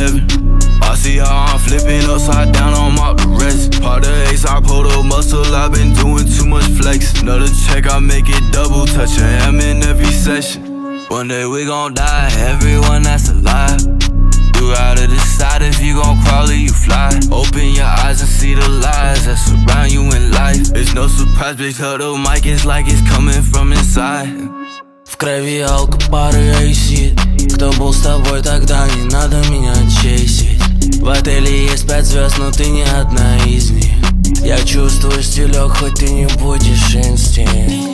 heaven. I see how I'm flipping upside down, I'm out the rest. Part of ace, I pulled a muscle, I've been doing too much flex. Another check, I make it double, touch a ham in every session. One day we gon' die, everyone that's alive. You gotta decide if you gon' crawl or you fly. Open your eyes and see the lies that surround you in life. It's no surprise, big the mic is like it's coming from inside. В крови алко, пары айсит. Кто был с тобой тогда, не надо меня чесить. В отеле есть 5 звезд, но ты не одна из них. Я чувствую стилек, хоть ты не будешь инстинкт.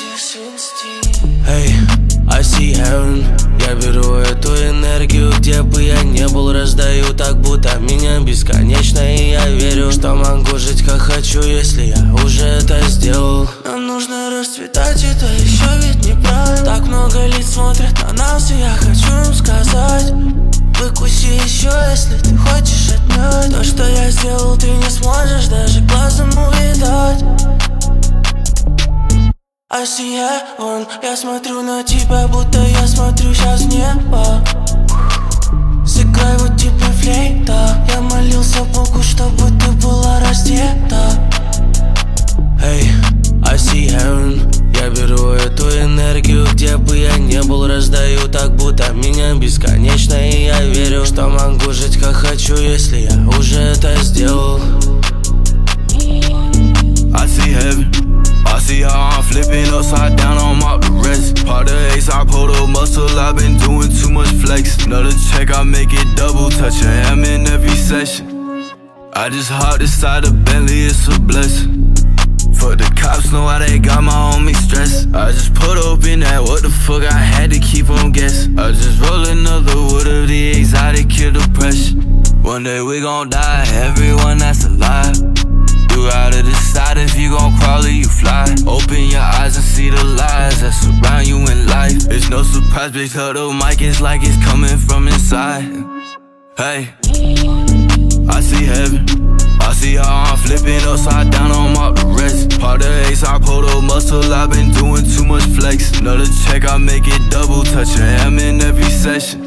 Hey, I see heaven. Я беру эту энергию, где бы я не был, раздаю так, будто меня бесконечно. И я верю, что могу жить как хочу, если я уже это сделал. Нам нужно расцветать, это еще ведь неправильно. Так много лиц смотрят на нас, и я хочу им сказать: выкуси еще, если ты хочешь отнять. То, что я сделал, ты не сможешь даже глазом увидать. I see heaven. Я смотрю на тебя, будто я смотрю сейчас в небо. Сыграй вот тебе флейта. Я молился Богу, чтобы ты была раздета. Hey, I see heaven. Я беру эту энергию, где бы я не был, раздаю так, будто меня бесконечно. И я верю, что могу жить как хочу, если я уже это сделал. I see heaven. I see how I'm flipping upside down, I'm out the rest. Part of ace, I pulled a muscle, I've been doing too much flex. Another check, I make it double, touch a ham in every session. I just hopped inside the Bentley, it's a blessing. Fuck the cops, know how they got my homie stressed. I just put up in that, what the fuck, I had to keep on guessing. I just roll another wood of the exotic, kill depression. One day we gon' die, everyone that's alive. You gotta decide if you gon' crawl or you fly. Open your eyes and see the lies that surround you in life. It's no surprise, big the mic is like it's coming from inside. Hey, I see heaven. I see how I'm flipping upside down, I'm out the rest. Part of ace, I pulled a muscle, I've been doing too much flex. Another check, I make it double, touch a ham in every session.